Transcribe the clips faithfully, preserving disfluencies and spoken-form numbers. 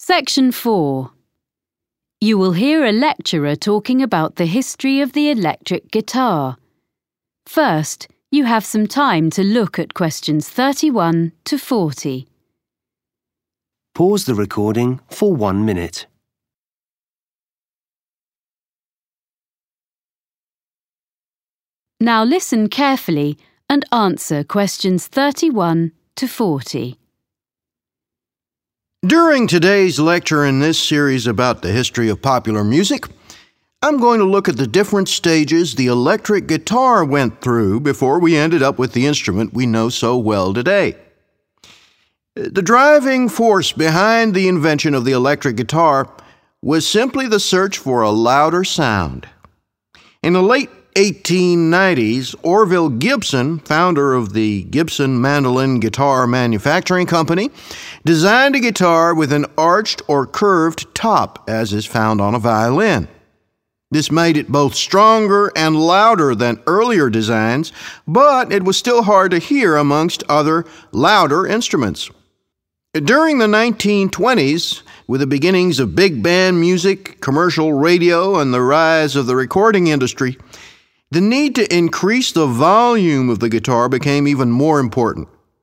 Section four. You will hear a lecturer talking about the history of the electric guitar. First, you have some time to look at questions thirty-one to forty. Pause the recording for one minute. Now listen carefully and answer questions thirty-one to forty. During today's lecture in this series about the history of popular music, I'm going to look at the different stages the electric guitar went through before we ended up with the instrument we know so well today. The driving force behind the invention of the electric guitar was simply the search for a louder sound. In the late eighteen nineties, Orville Gibson, founder of the Gibson Mandolin Guitar Manufacturing Company, designed a guitar with an arched or curved top, as is found on a violin. This made it both stronger and louder than earlier designs, but it was still hard to hear amongst other louder instruments. During the nineteen twenties, with the beginnings of big band music, commercial radio, and the rise of the recording industry, the need to increase the volume of the guitar became even more important.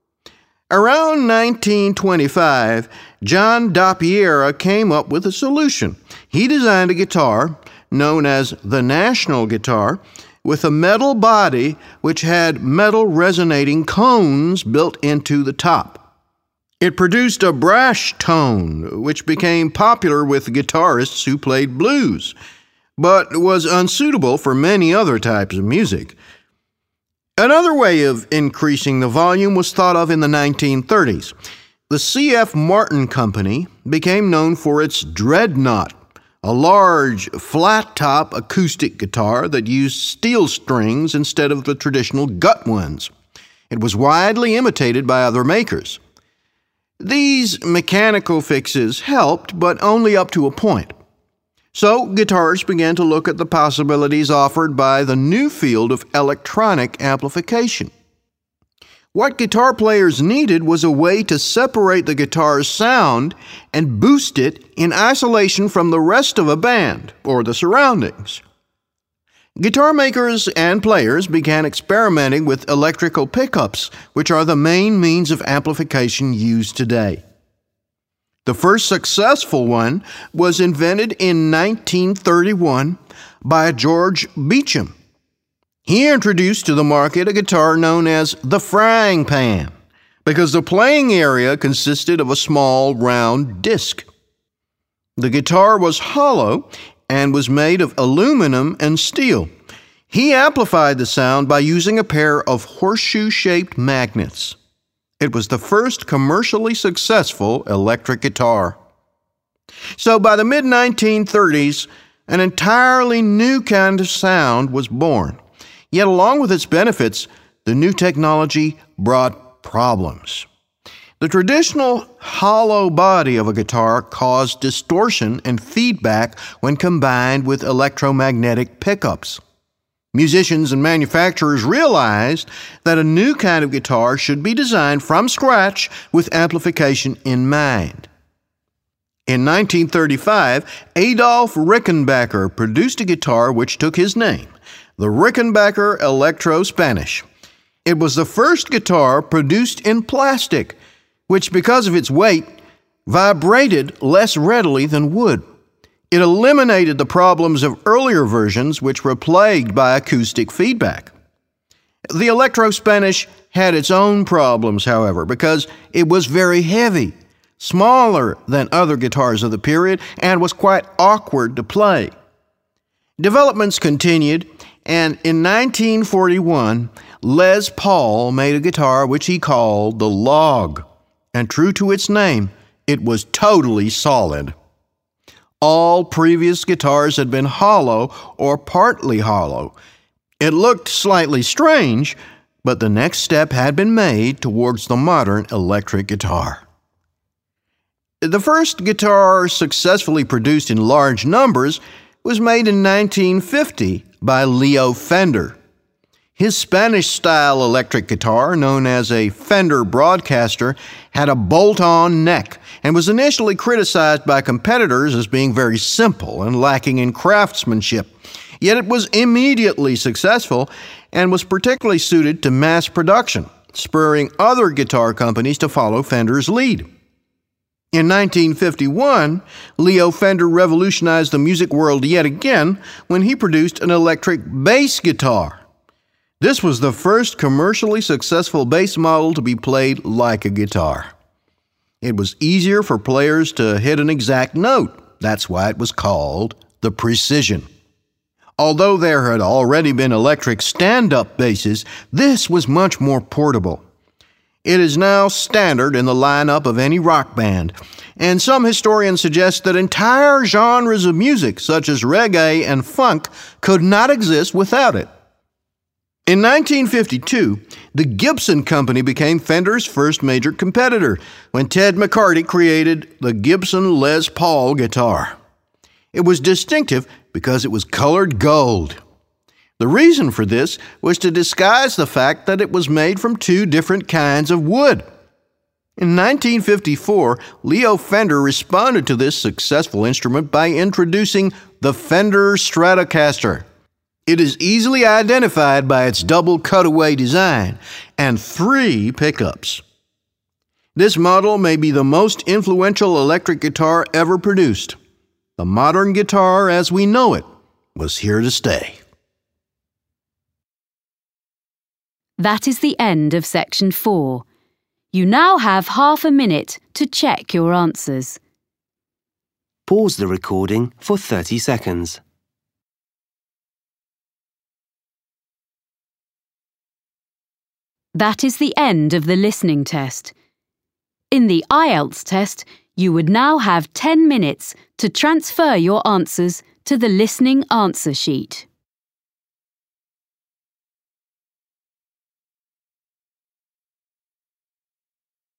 Around nineteen twenty-five, John Dappiera came up with a solution. He designed a guitar known as the National Guitar with a metal body which had metal resonating cones built into the top. It produced a brash tone, which became popular with guitarists who played blues, but was unsuitable for many other types of music. Another way of increasing the volume was thought of in the nineteen thirties. The C F Martin Company became known for its Dreadnought, a large, flat-top acoustic guitar that used steel strings instead of the traditional gut ones. It was widely imitated by other makers. These mechanical fixes helped, but only up to a point. So, guitarists began to look at the possibilities offered by the new field of electronic amplification. What guitar players needed was a way to separate the guitar's sound and boost it in isolation from the rest of a band or the surroundings. Guitar makers and players began experimenting with electrical pickups, which are the main means of amplification used today. The first successful one was invented in nineteen thirty-one by George Beecham. He introduced to the market a guitar known as the frying pan, because the playing area consisted of a small round disc. The guitar was hollow and was made of aluminum and steel. He amplified the sound by using a pair of horseshoe-shaped magnets. It was the first commercially successful electric guitar. So by the mid nineteen thirties, an entirely new kind of sound was born. Yet along with its benefits, the new technology brought problems. The traditional hollow body of a guitar caused distortion and feedback when combined with electromagnetic pickups. Musicians and manufacturers realized that a new kind of guitar should be designed from scratch with amplification in mind. In nineteen thirty-five, Adolf Rickenbacker produced a guitar which took his name, the Rickenbacker Electro Spanish. It was the first guitar produced in plastic, which, because of its weight, vibrated less readily than wood. It eliminated the problems of earlier versions, which were plagued by acoustic feedback. The Electro Spanish had its own problems, however, because it was very heavy, smaller than other guitars of the period, and was quite awkward to play. Developments continued, and in nineteen forty-one, Les Paul made a guitar which he called the Log, and true to its name, it was totally solid. All previous guitars had been hollow or partly hollow. It looked slightly strange, but the next step had been made towards the modern electric guitar. The first guitar successfully produced in large numbers was made in nineteen fifty by Leo Fender. His Spanish-style electric guitar, known as a Fender Broadcaster, had a bolt-on neck and was initially criticized by competitors as being very simple and lacking in craftsmanship. Yet it was immediately successful and was particularly suited to mass production, spurring other guitar companies to follow Fender's lead. In nineteen fifty-one, Leo Fender revolutionized the music world yet again when he produced an electric bass guitar. This was the first commercially successful bass model to be played like a guitar. It was easier for players to hit an exact note. That's why it was called the Precision. Although there had already been electric stand-up basses, this was much more portable. It is now standard in the lineup of any rock band, and some historians suggest that entire genres of music, such as reggae and funk, could not exist without it. In nineteen fifty-two, the Gibson Company became Fender's first major competitor when Ted McCarty created the Gibson Les Paul guitar. It was distinctive because it was colored gold. The reason for this was to disguise the fact that it was made from two different kinds of wood. In nineteen fifty-four, Leo Fender responded to this successful instrument by introducing the Fender Stratocaster. It is easily identified by its double cutaway design and three pickups. This model may be the most influential electric guitar ever produced. The modern guitar as we know it was here to stay. That is the end of section four. You now have half a minute to check your answers. Pause the recording for thirty seconds. That is the end of the listening test. In the I E L T S test, you would now have ten minutes to transfer your answers to the listening answer sheet.